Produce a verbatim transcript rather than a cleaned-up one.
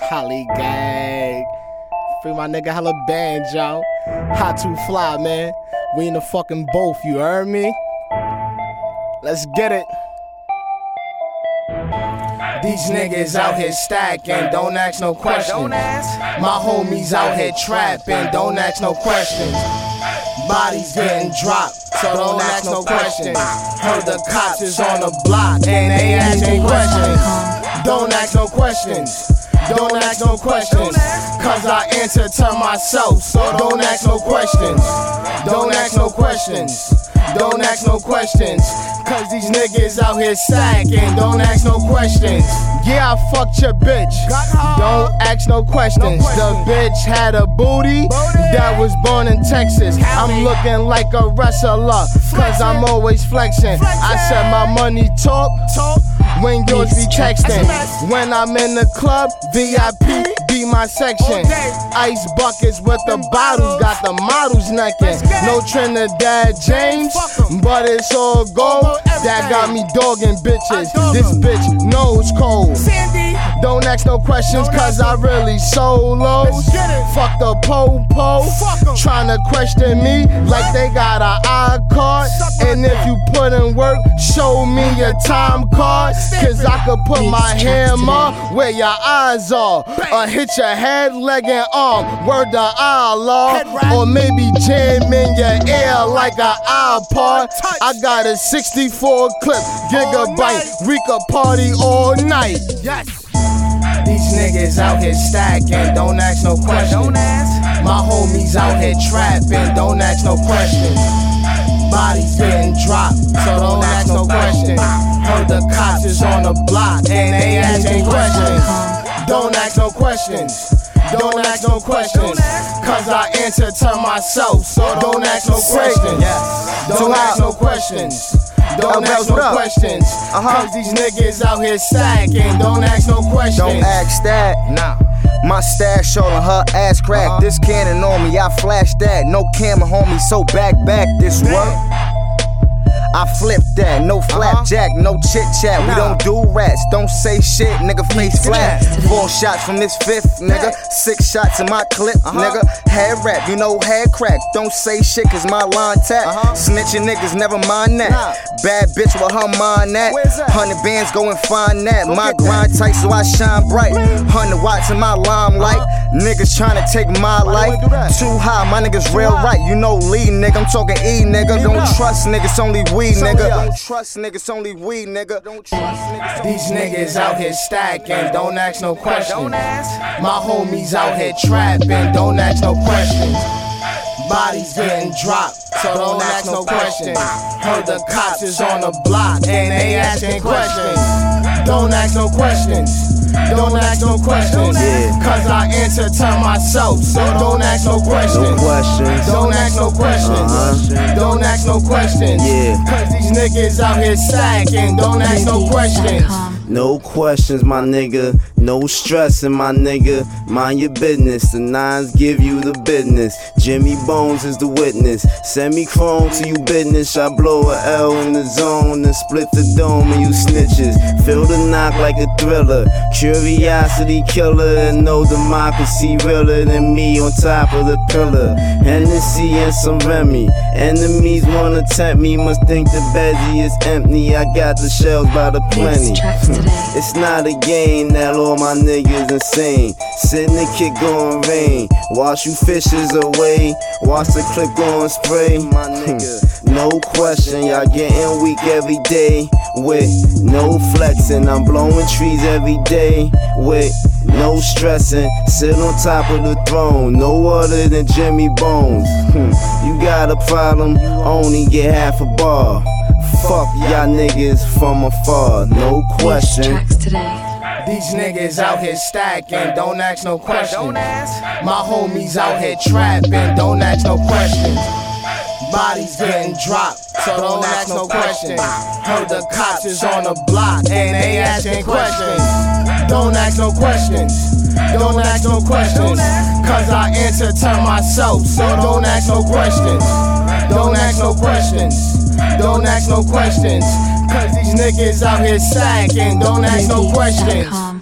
Holly gang. Free my nigga Hella Banjo. Hot to fly, man. We in the fucking both, you heard me? Let's get it. These niggas out here stacking, don't ask no questions. My homies out here trapping, don't ask no questions. Bodies getting dropped, so don't ask no questions. Heard the cops is on the block and they asking questions. Don't ask no questions. Don't ask no questions, cause I answer to myself, so don't ask no questions. Don't ask no questions. Don't ask no questions, cause these niggas out here stacking, don't ask no questions. Yeah, I fucked your bitch, don't ask no questions. The bitch had a booty that was born in Texas. I'm looking like a wrestler, cause I'm always flexing. I said my money talk when yours be texting. When I'm in the club, V I P be my section. Ice buckets with the bottles, got the models necking. No Trinidad James, but it's all gold. That got me dogging bitches. This bitch knows cold. Don't ask no questions, cause I really solos. Fuck the po-po, tryna question me like they got an iCard. And if you put in work, show me your time card, cause I could put my hammer where your eyes are, or hit your head, leg, and arm. Word to Allah, or maybe jam in your ear like an iPod. I got a sixty-four clip, gigabyte. We could party all night. Yes. These niggas out here stacking, don't ask no questions. My homies out here trapping, don't ask no questions. Bodies getting dropped, so don't ask no questions. Heard the cops is on the block and they asking questions. Don't ask no questions. Don't ask no questions, cause I answer to myself, so don't ask no questions. Don't ask no questions. Don't ask no questions, cause these niggas out here stacking, don't ask no questions. Don't ask that, nah. My stash all on her ass crack. Uh-huh. This cannon on me, I flash that. No camera, homie, so back, back this work. I flip that, no flapjack, no chit chat. We don't do rats, don't say shit, nigga face flat. Four shots from this fifth, nigga. Six shots in my clip, nigga. Head rap, you know head crack. Don't say shit, cause my line tap. Snitching niggas, never mind that. Bad bitch with her mind that. Hundred bands, go and find that. My grind tight, so I shine bright. Hundred watts in my limelight. Niggas tryna take my life. Too high, my niggas real right. You know Lee, nigga. I'm talking E, nigga. Don't trust niggas, only we. Nigga. Don't trust niggas, only we, nigga. Don't trust niggas. These niggas out here stacking, don't ask no questions. My homies out here trapping, don't ask no questions. Bodies getting dropped, so don't ask no questions. Heard the cops is on the block and they asking questions. Don't ask no questions. Don't ask no questions, cause I answer to myself, so don't ask no questions. Don't ask no questions. Don't ask no questions, cause these niggas out here stacking, don't ask no questions. No questions, my nigga. No stressing, my nigga. Mind your business. The nines give you the business. Jimmy Bones is the witness. Send me chrome to you business. I blow a L in the zone and split the dome and you snitches. Feel the knock like a thriller. Curiosity killer and no democracy realer than me on top of the pillar. Hennessy and some Remy. Enemies wanna tempt me. Must think the Bezzy is empty. I got the shells by the plenty. It's not a game that all my niggas insane. Sitting the kick on rain. Wash you fishes away. Watch the clip go and spray. My nigga, no question, y'all getting weak every day. With no flexing, I'm blowing trees every day. With no stressing, sit on top of the throne. No other than Jimmy Bones. You got a problem, only get half a bar. Fuck y'all niggas from afar, no question. These niggas out here stacking, don't ask no questions. My homies out here trapping, don't ask no questions. Bodies getting dropped, so don't ask no questions. Heard the cops is on the block and they asking questions. Don't ask no questions. Don't ask no questions, cause I answer to myself, so don't ask no questions. Don't ask no questions. Don't ask no questions, cause these niggas out here stacking, don't ask no questions.